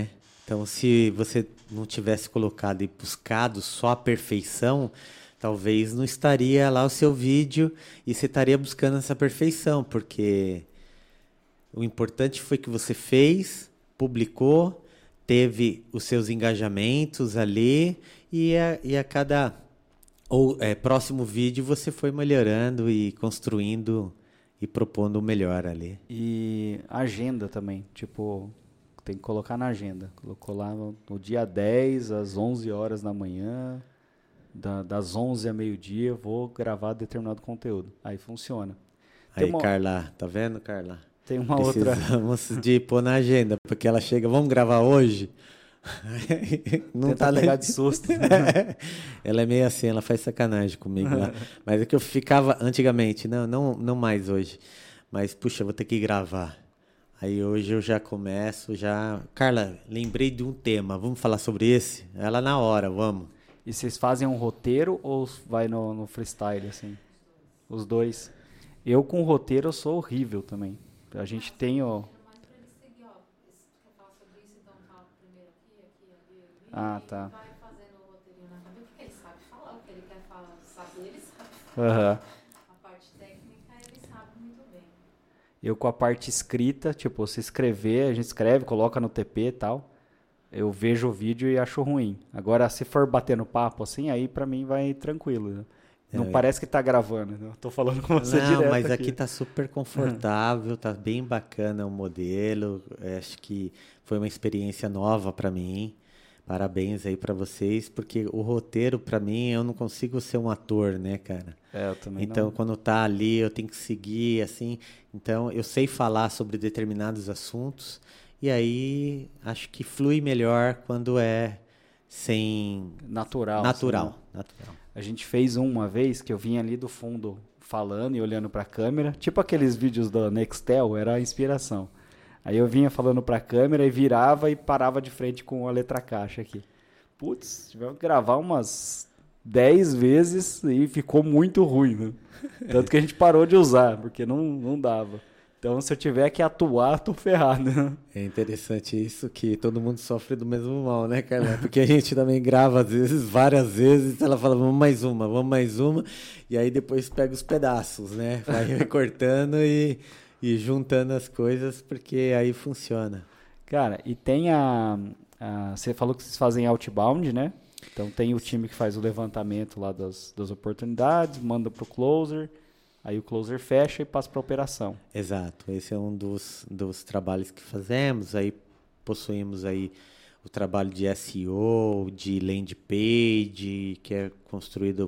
Então, se você não tivesse colocado e buscado só a perfeição, talvez não estaria lá o seu vídeo e você estaria buscando essa perfeição, porque o importante foi que você fez, publicou, teve os seus engajamentos ali e a cada próximo vídeo você foi melhorando e construindo e propondo o melhor ali. E agenda também, tipo, tem que colocar na agenda. Colocou lá no dia 10, às 11 horas da manhã, das 11 a meio-dia, eu vou gravar determinado conteúdo. Aí funciona. Aí, Carla, tá vendo, Carla? Tem uma outra... Precisamos de pôr na agenda, porque ela chega, vamos gravar hoje? Não tenta pegar de susto. Ela é meio assim, ela faz sacanagem comigo lá. Mas é que eu ficava antigamente, não mais hoje. Mas, puxa, vou ter que gravar. Aí hoje eu já começo, Carla, lembrei de um tema, vamos falar sobre esse? Ela na hora, vamos. E vocês fazem um roteiro ou vai no freestyle, assim? Os dois. Eu com roteiro eu sou horrível também. A gente tem o... Ah, tá. Vai fazendo o roteirinho na cabeça, porque ele sabe falar o que ele quer falar, saber, ele sabe. Uhum. A parte técnica, ele sabe muito bem. Eu com a parte escrita, tipo, se escrever, a gente escreve, coloca no TP e tal. Eu vejo o vídeo e acho ruim. Agora, se for batendo papo assim, aí pra mim vai tranquilo, né? Não parece que tá gravando, né? Eu tô falando com você direto. Não, mas aqui tá super confortável, tá bem bacana o modelo. Eu acho que foi uma experiência nova pra mim. Parabéns aí pra vocês, porque o roteiro, pra mim, eu não consigo ser um ator, né, cara? Eu também então, não. Quando tá ali, eu tenho que seguir, assim. Então, eu sei falar sobre determinados assuntos, e aí acho que flui melhor quando é sem... Natural. Natural. Assim, né? Natural. A gente fez uma vez que eu vinha ali do fundo falando e olhando pra câmera, tipo aqueles vídeos da Nextel, era a inspiração. Aí eu vinha falando pra câmera e virava e parava de frente com a letra caixa aqui. Putz, tivemos que gravar umas 10 vezes e ficou muito ruim, né? Tanto que a gente parou de usar, porque não dava. Então, se eu tiver que atuar, tô ferrado. Né? É interessante isso, que todo mundo sofre do mesmo mal, né, Carla? Porque a gente também grava, às vezes, várias vezes, ela fala, vamos mais uma, e aí depois pega os pedaços, né? Vai recortando e juntando as coisas, porque aí funciona. Cara, e tem você falou que vocês fazem outbound, né? Então tem o time que faz o levantamento lá das oportunidades, manda pro closer, aí o closer fecha e passa para operação. Exato, esse é um dos trabalhos que fazemos. Aí possuímos aí o trabalho de SEO, de landing page, que é construído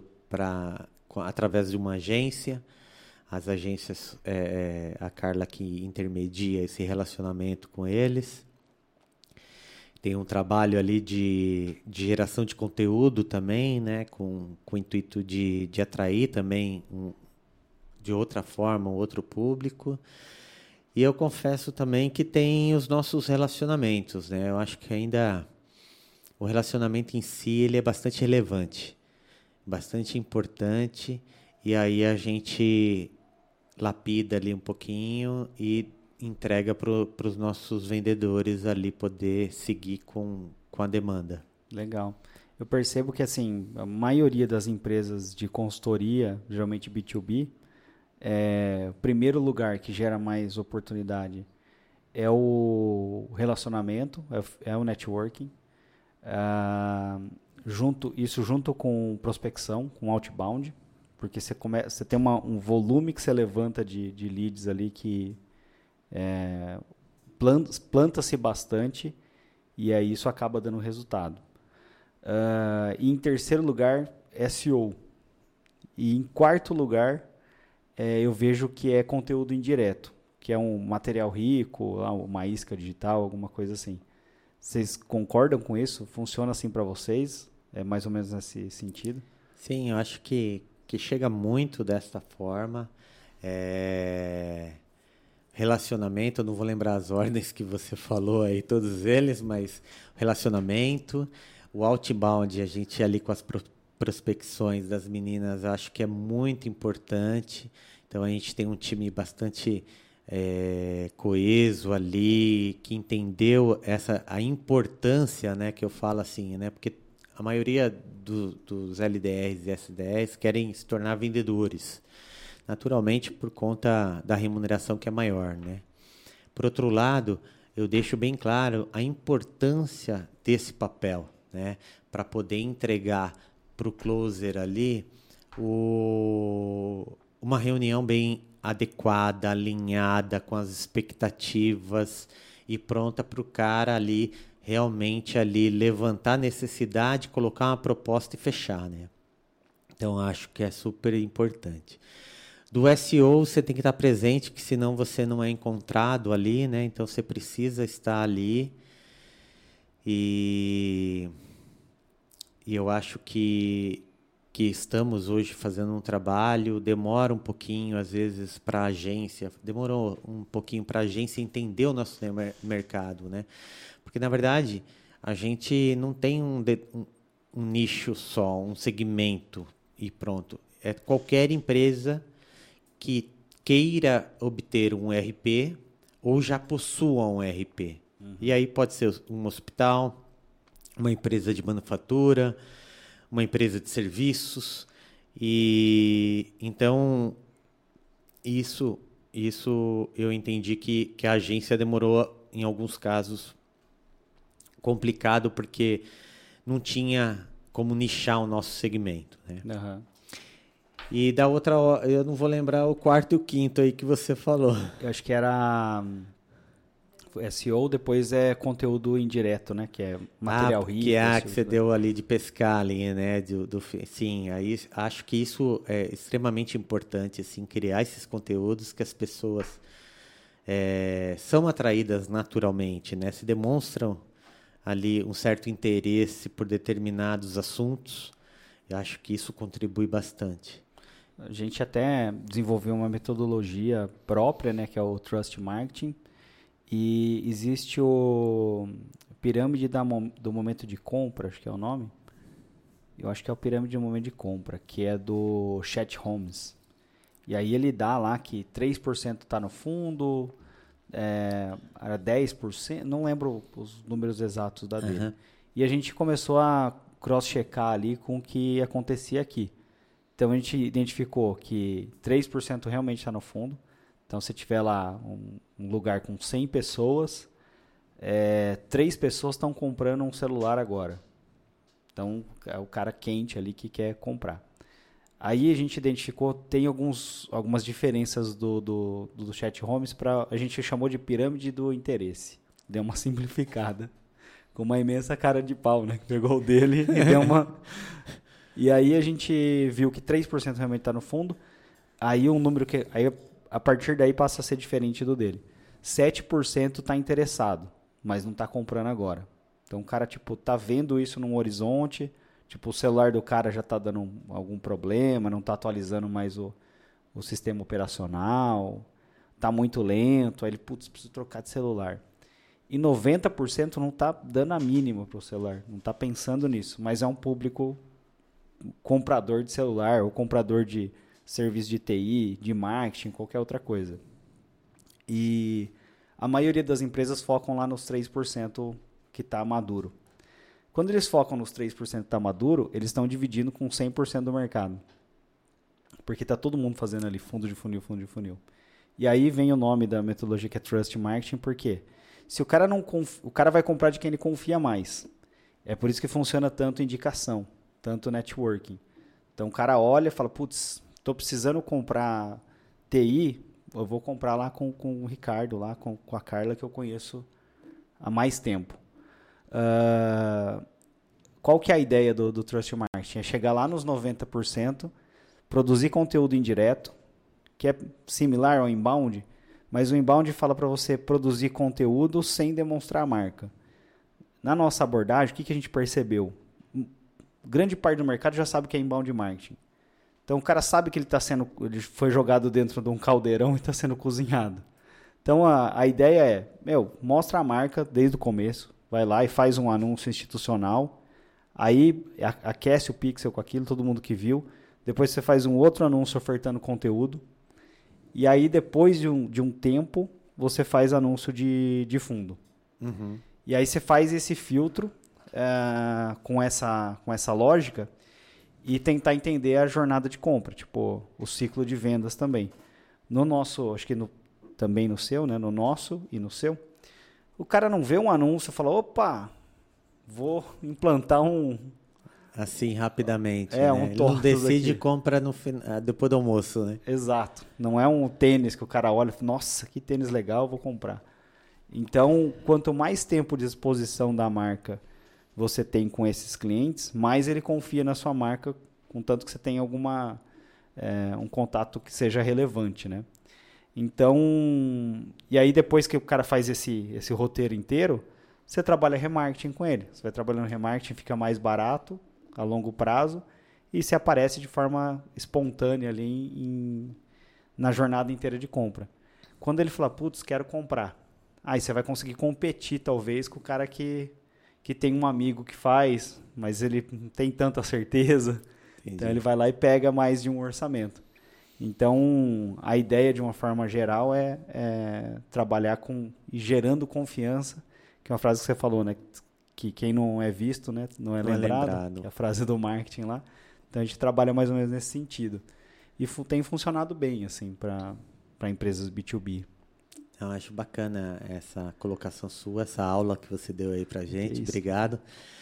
através de uma agência. As agências, a Carla que intermedia esse relacionamento com eles. Tem um trabalho ali de geração de conteúdo também, né, com o intuito de atrair também de outra forma um outro público. E eu confesso também que tem os nossos relacionamentos, né? Eu acho que ainda o relacionamento em si ele é bastante relevante, bastante importante, e aí a gente lapida ali um pouquinho e entrega para os nossos vendedores ali poder seguir com a demanda. Legal. Eu percebo que assim, a maioria das empresas de consultoria, geralmente B2B, o primeiro lugar que gera mais oportunidade é o relacionamento, é o networking, junto com prospecção, com outbound, porque você tem um volume que você levanta de leads ali que planta-se bastante e aí isso acaba dando resultado. E em terceiro lugar, SEO. E em quarto lugar, eu vejo que é conteúdo indireto, que é um material rico, uma isca digital, alguma coisa assim. Vocês concordam com isso? Funciona assim para vocês? É mais ou menos nesse sentido? Sim, eu acho que chega muito desta forma. Relacionamento, eu não vou lembrar as ordens que você falou aí, todos eles, mas relacionamento, o outbound, a gente ali com as prospecções das meninas, acho que é muito importante. Então a gente tem um time bastante coeso ali, que entendeu a importância, né, que eu falo assim, né, porque a maioria dos LDRs e SDRs querem se tornar vendedores, naturalmente por conta da remuneração que é maior, né. Por outro lado, eu deixo bem claro a importância desse papel, né, para poder entregar para o closer ali uma reunião bem adequada, alinhada com as expectativas e pronta para o cara ali realmente ali levantar a necessidade, colocar uma proposta e fechar, né? Então acho que é super importante. Do SEO você tem que estar presente, que senão você não é encontrado ali, né? Então você precisa estar ali e eu acho que estamos hoje fazendo um trabalho, demora um pouquinho, às vezes, para a agência, demorou um pouquinho para a agência entender o nosso mercado, né? Porque, na verdade, a gente não tem um nicho só, um segmento e pronto. É qualquer empresa que queira obter um RP ou já possua um RP. E aí pode ser um hospital, uma empresa de manufatura, uma empresa de serviços, e então isso eu entendi que a agência demorou, em alguns casos, complicado, porque não tinha como nichar o nosso segmento, né? Uhum. E da outra, eu não vou lembrar o quarto e o quinto aí que você falou. Eu acho que era SEO, depois é conteúdo indireto, né? Que é material rico. Que é a que você deu ali de pescar ali, né? Sim, aí acho que isso é extremamente importante, assim, criar esses conteúdos que as pessoas são atraídas naturalmente, né? Se demonstram ali um certo interesse por determinados assuntos. Eu acho que isso contribui bastante. A gente até desenvolveu uma metodologia própria, né? Que é o Trust Marketing. E existe o pirâmide do momento de compra, acho que é o nome. Eu acho que é o pirâmide do momento de compra, que é do Chat Holmes. E aí ele dá lá que 3% está no fundo, era 10%, não lembro os números exatos da dele. E a gente começou a cross-checar ali com o que acontecia aqui. Então a gente identificou que 3% realmente está no fundo. Então, se tiver lá um lugar com 100 pessoas, 3 pessoas estão comprando um celular agora. Então, é o cara quente ali que quer comprar. Aí a gente identificou, tem algumas diferenças do Chat Holmes, a gente chamou de pirâmide do interesse. Deu uma simplificada, com uma imensa cara de pau, né? Pegou o dele e deu uma... E aí a gente viu que 3% realmente está no fundo. Aí um número que... A partir daí passa a ser diferente do dele. 7% está interessado, mas não está comprando agora. Então o cara tá vendo isso num horizonte, o celular do cara já está dando algum problema, não está atualizando mais o sistema operacional, está muito lento, aí ele, preciso trocar de celular. E 90% não está dando a mínima para o celular, não está pensando nisso, mas é um público comprador de celular ou comprador de serviço de TI, de marketing, qualquer outra coisa. E a maioria das empresas focam lá nos 3% que está maduro. Quando eles focam nos 3% que está maduro, eles estão dividindo com 100% do mercado. Porque está todo mundo fazendo ali fundo de funil. E aí vem o nome da metodologia que é Trust Marketing, porque se o cara vai comprar de quem ele confia mais. É por isso que funciona tanto indicação, tanto networking. Então o cara olha e fala, estou precisando comprar TI, eu vou comprar lá com o Ricardo, lá com a Carla, que eu conheço há mais tempo. Qual que é a ideia do Trust Marketing? É chegar lá nos 90%, produzir conteúdo indireto, que é similar ao inbound, mas o inbound fala para você produzir conteúdo sem demonstrar a marca. Na nossa abordagem, o que a gente percebeu? Grande parte do mercado já sabe o que é inbound marketing. Então o cara sabe que ele foi jogado dentro de um caldeirão e está sendo cozinhado. Então a ideia mostra a marca desde o começo, vai lá e faz um anúncio institucional, aí aquece o pixel com aquilo, todo mundo que viu, depois você faz um outro anúncio ofertando conteúdo, E aí, depois de um tempo, você faz anúncio de fundo. Uhum. E aí você faz esse filtro com essa lógica e tentar entender a jornada de compra, tipo, o ciclo de vendas também. No nosso, acho que também no seu, né? No nosso e no seu, o cara não vê um anúncio e fala, opa, vou implantar Assim, rapidamente, um né? Ele não Tortos decide e aqui. compra depois do almoço, né? Exato. Não é um tênis que o cara olha e fala, nossa, que tênis legal, vou comprar. Então, quanto mais tempo de exposição da marca você tem com esses clientes, mais ele confia na sua marca, contanto que você tenha um contato que seja relevante, né? Então, e aí depois que o cara faz esse roteiro inteiro, você trabalha remarketing com ele. Você vai trabalhando remarketing, fica mais barato a longo prazo e se aparece de forma espontânea ali na jornada inteira de compra. Quando ele fala, putz, quero comprar, aí você vai conseguir competir talvez com o cara que tem um amigo que faz, mas ele não tem tanta certeza. Entendi. Então ele vai lá e pega mais de um orçamento. Então, a ideia, de uma forma geral, é trabalhar e gerando confiança, que é uma frase que você falou, né? Que quem não é visto, né, não é lembrado, que é a frase do marketing lá. Então, a gente trabalha mais ou menos nesse sentido. E tem funcionado bem, assim, para empresas B2B. Eu acho bacana essa colocação sua, essa aula que você deu aí pra gente. Obrigado.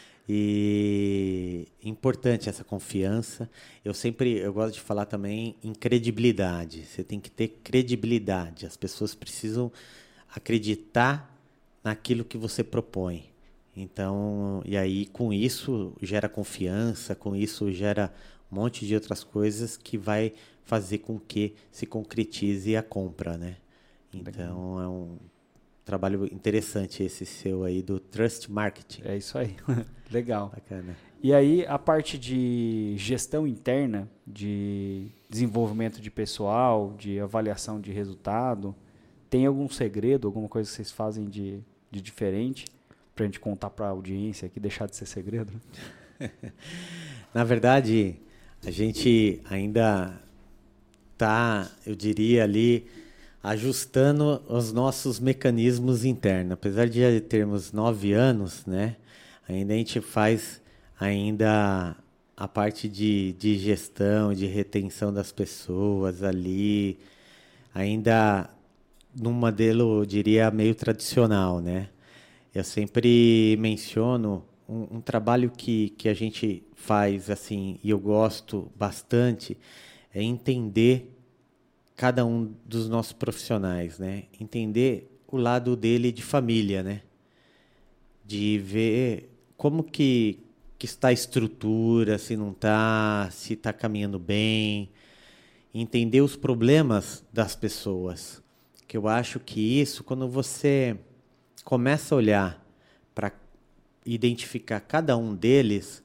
E importante essa confiança. Eu gosto de falar também em credibilidade. Você tem que ter credibilidade. As pessoas precisam acreditar naquilo que você propõe. Então, e aí com isso gera confiança, com isso gera um monte de outras coisas que vai fazer com que se concretize a compra, né? Então, é um trabalho interessante esse seu aí do Trust Marketing. É isso aí. Legal. Bacana. E aí, a parte de gestão interna, de desenvolvimento de pessoal, de avaliação de resultado, tem algum segredo, alguma coisa que vocês fazem de diferente para a gente contar para a audiência aqui, deixar de ser segredo? Na verdade, a gente ainda está, eu diria ali, ajustando os nossos mecanismos internos. Apesar de já termos 9 anos, né, ainda a gente faz ainda a parte de gestão, de retenção das pessoas ali, ainda num modelo, eu diria, meio tradicional, né? Eu sempre menciono um trabalho que a gente faz, assim, e eu gosto bastante, é entender cada um dos nossos profissionais, né? Entender o lado dele de família, né? De ver como que está a estrutura, se não está, se está caminhando bem. Entender os problemas das pessoas. Que eu acho que isso, quando você começa a olhar para identificar cada um deles,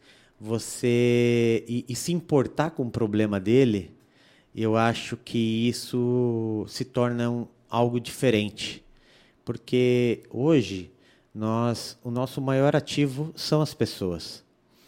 e se importar com o problema dele, eu acho que isso se torna algo diferente. Porque hoje, o nosso maior ativo são as pessoas.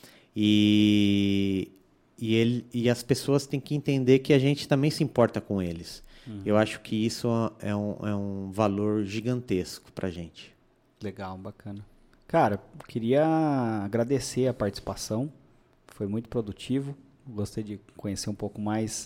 E as pessoas têm que entender que a gente também se importa com eles. Eu acho que isso é um valor gigantesco para a gente. Legal, bacana. Cara, queria agradecer a participação. Foi muito produtivo. Gostei de conhecer um pouco mais.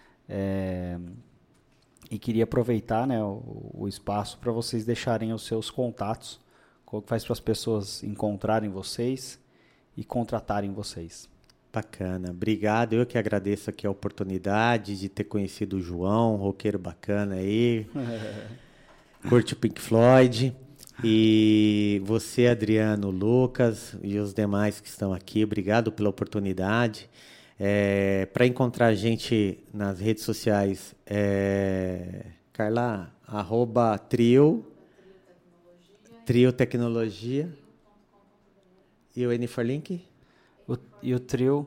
E queria aproveitar, né, o espaço para vocês deixarem os seus contatos. Como que faz para as pessoas encontrarem vocês e contratarem vocês. Bacana, obrigado. Eu que agradeço aqui a oportunidade de ter conhecido o João, roqueiro bacana aí. Curte o Pink Floyd. E você, Adriano, Lucas e os demais que estão aqui, obrigado pela oportunidade. Para encontrar a gente nas redes sociais, Carla, @Trio Tecnologia e o N4Link? E o Trio?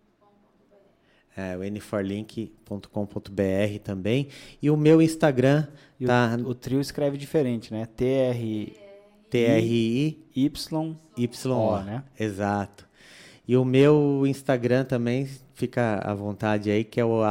O n4link.com.br também. E o meu Instagram tá... O Trio escreve diferente, né? TRIYO, né? Exato. E o meu Instagram também fica à vontade aí, que é o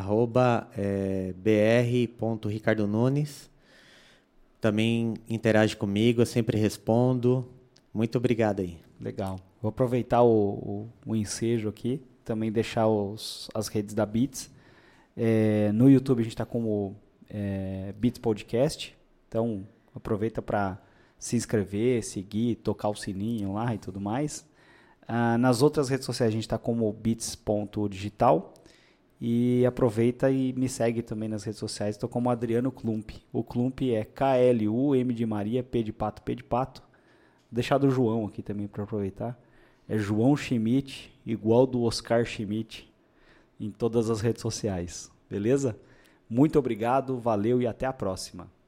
@br.ricardonunes. Também interage comigo, eu sempre respondo. Muito obrigado aí. Legal. Vou aproveitar o ensejo aqui, também deixar as redes da Beats. No YouTube a gente está como Beats Podcast, então aproveita para se inscrever, seguir, tocar o sininho lá e tudo mais. Nas outras redes sociais a gente está como beats.digital e aproveita e me segue também nas redes sociais, estou como Adriano Klump. O Klump é KLU, M de Maria, P de Pato, P de Pato. Vou deixar do João aqui também para aproveitar. É João Schmidt, igual do Oscar Schmidt, em todas as redes sociais. Beleza? Muito obrigado, valeu e até a próxima.